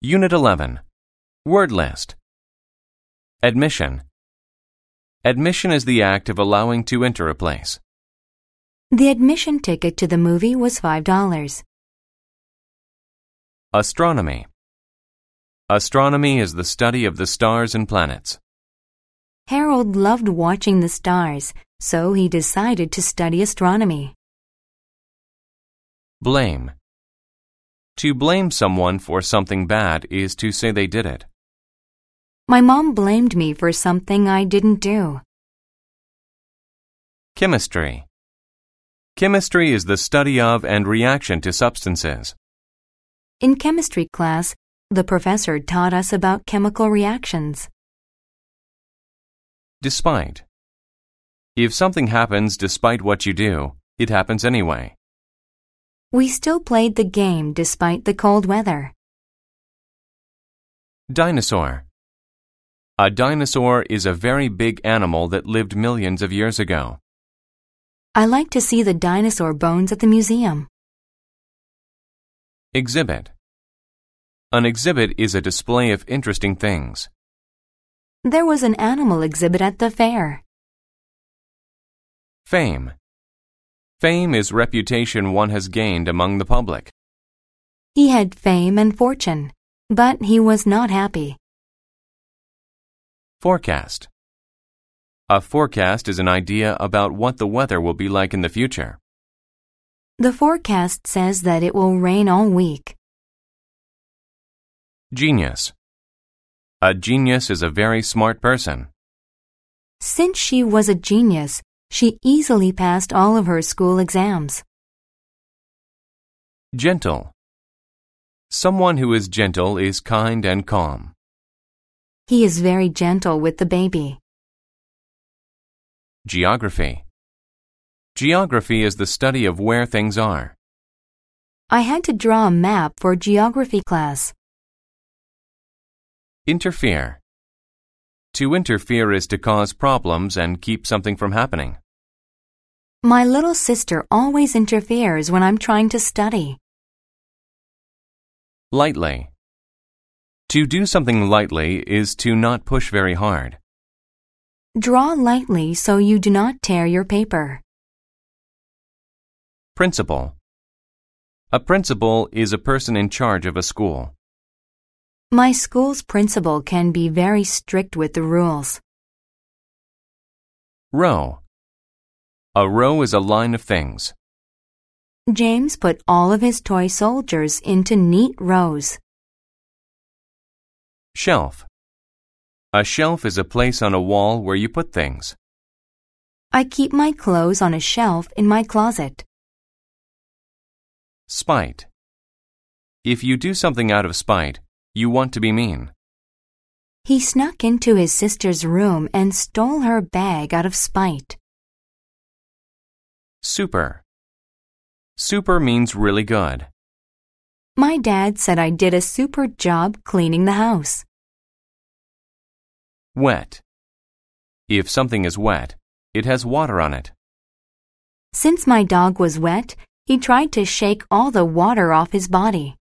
Unit 11. Word list. Admission. Admission is the act of allowing to enter a place. The admission ticket to the movie was $5. Astronomy. Astronomy is the study of the stars and planets. Harold loved watching the stars, so he decided to study astronomy. Blame. To blame someone for something bad is to say they did it. My mom blamed me for something I didn't do. Chemistry. Chemistry is the study of and reaction to substances. In chemistry class, the professor taught us about chemical reactions. Despite. If something happens despite what you do, it happens anyway. We still played the game despite the cold weather. Dinosaur. A dinosaur is a very big animal that lived millions of years ago. I like to see the dinosaur bones at the museum. Exhibit. An exhibit is a display of interesting things. There was an animal exhibit at the fair. Fame. Fame is reputation one has gained among the public. He had fame and fortune, but he was not happy. Forecast. A forecast is an idea about what the weather will be like in the future. The forecast says that it will rain all week. Genius. A genius is a very smart person. Since she was a genius, she easily passed all of her school exams. Gentle. Someone who is gentle is kind and calm. He is very gentle with the baby. Geography. Geography is the study of where things are. I had to draw a map for geography class. Interfere. To interfere is to cause problems and keep something from happening. My little sister always interferes when I'm trying to study. Lightly. To do something lightly is to not push very hard. Draw lightly so you do not tear your paper. Principal. A principal is a person in charge of a school. My school's principal can be very strict with the rules. Row. A row is a line of things. James put all of his toy soldiers into neat rows. Shelf. A shelf is a place on a wall where you put things. I keep my clothes on a shelf in my closet. Spite. If you do something out of spite, you want to be mean. He snuck into his sister's room and stole her bag out of spite. Super. Super means really good. My dad said I did a super job cleaning the house. Wet. If something is wet, it has water on it. Since my dog was wet, he tried to shake all the water off his body.